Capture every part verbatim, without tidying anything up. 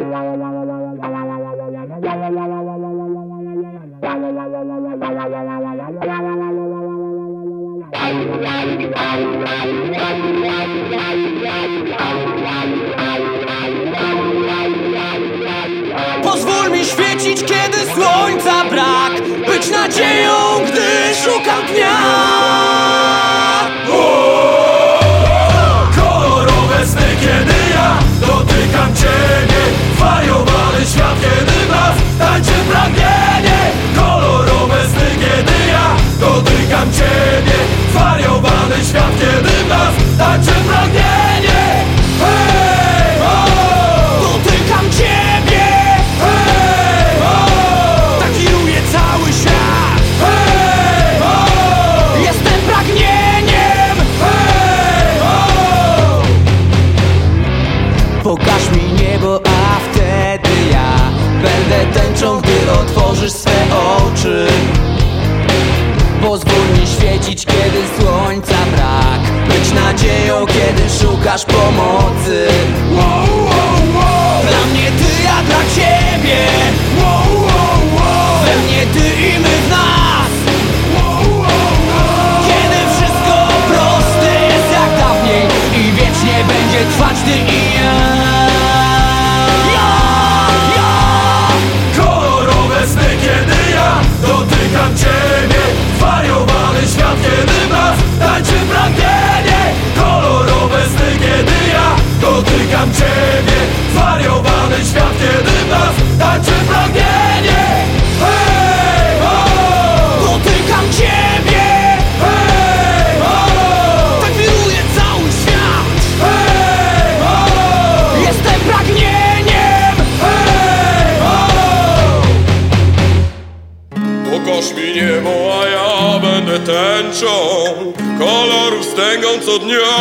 Pozwól mi świecić, kiedy słońca brak, być nadzieją, gdy szukam dnia. Kolorowe sny, kiedy ja dotykam Ciebie. Zwariowany świat, kiedy w nas tańczy pragnienie. Kolorowe sny, kiedy ja dotykam Ciebie. Zwariowany świat, kiedy w nas tańczy pragnienie. Hej, oh! Dotykam Ciebie, Hej, oh! tak wiruje cały świat. Hej, oh! Jestem pragnieniem. Hej, oh! Pokaż mi niebo, a wtedy ja będę tęczą, gdy otworzysz swe oczy. Pozwól mi świecić, kiedy słońca brak, być nadzieją, kiedy szukasz pomocy. Wow, wow, wow! Dla mnie Ty, ja dla Ciebie. Wow, wow, wow! We mnie Ty i my w nas. Wow, wow, wow! Kiedy wszystko proste jest jak dawniej i wiecznie będzie trwać Ty i ja. Ja, ja. Kolorowe sny, kiedy ja dotykam Ciebie. Zwariowany świat, kiedy w nas tańczy pragnienie. Kolorowe sny, kiedy ja dotykam Ciebie. Zwariowany świat, kiedy w nas tańczy pragnienie. Hej, oh! Dotykam Ciebie, Hej, oh! tak wiruje cały świat. Hej, oh! Jestem pragnieniem. Hej, oh! Pokaż mi niebo, a ja będę tęczą kolorów stęgą co dnia.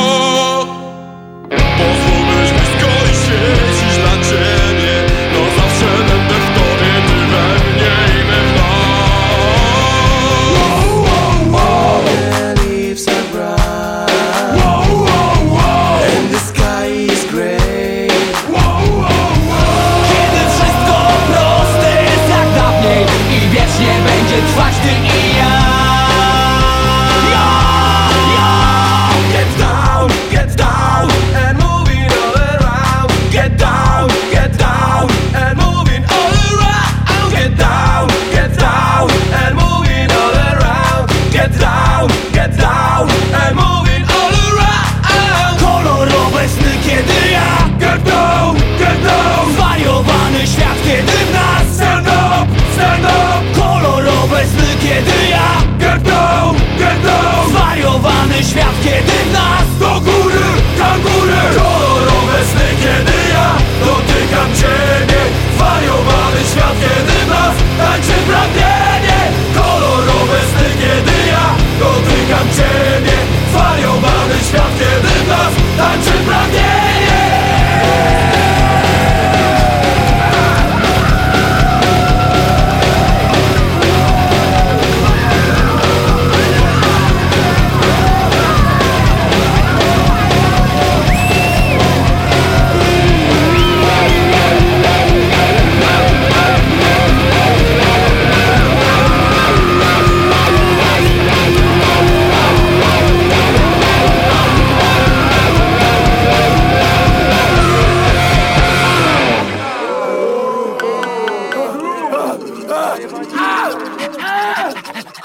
Pozwól być blisko i świecić dla Ciebie. No zawsze będę w Tobie, Ty we mnie i my w nas. Wow, wow, wow! The leaves are bright Wow, wow, wow! and the sky is grey. Wow, wow, wow! Kiedy wszystko proste jest jak dawniej i wiecznie będzie trwać Ty i ja. Ja, ja. Get down, get down, and moving all around. Get down, get down, and moving all around. Get down, get down, and moving all around. Get down, get down, and moving all around. Kolorowe sny, kiedy ja Get down, get down, zwariowany świat, kiedy w nas. stand up, stand up. Kolorowe sny, kiedy ja Get down, get down, zwariowany świat, kiedy w nas. do góry, kangury. Kolorowe sny, kiedy ja dotykam Ciebie. Zwariowany świat, kiedy w nas tańczy pragnienie. Kolorowe sny, kiedy ja dotykam Ciebie. Zwariowany świat, kiedy w nas tańczy pragnienie. Ah! Ah!